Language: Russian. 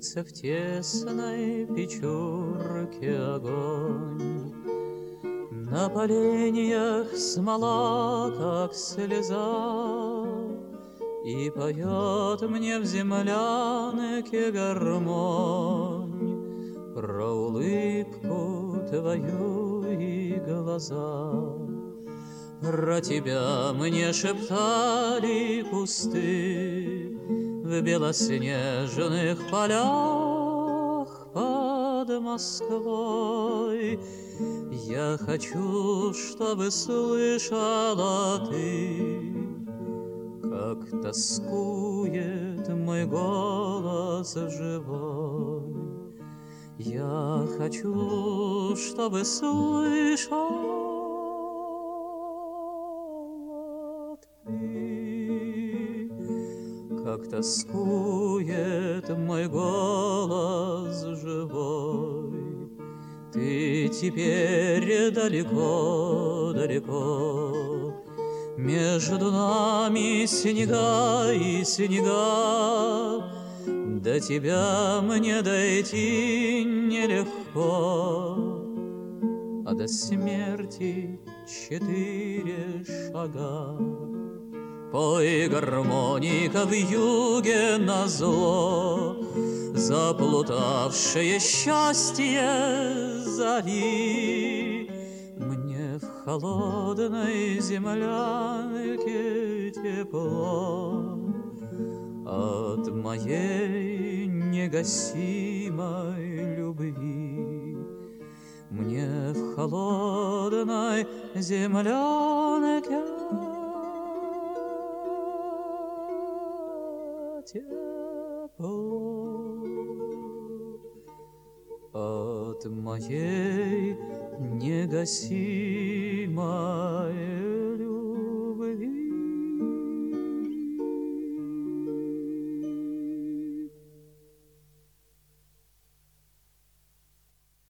Томится в тесной печурке огонь. На поленьях смола, как слеза, и поет мне в землянке гармонь про улыбку твою и глаза. Про тебя мне шептали кусты в белоснежных полях под Москвой. Я хочу, чтобы слышала ты, как тоскует мой голос живой. Я хочу, чтобы слышала ты, как тоскует мой голос живой. Ты теперь далеко-далеко, между нами снега и снега, до тебя мне дойти нелегко, а до смерти 4 шага. Пой, гармоника, в юге назло, заплутавшее счастье зови. Мне в холодной землянке тепло от моей негасимой любви. Мне в холодной землянке тепло от моей негасимой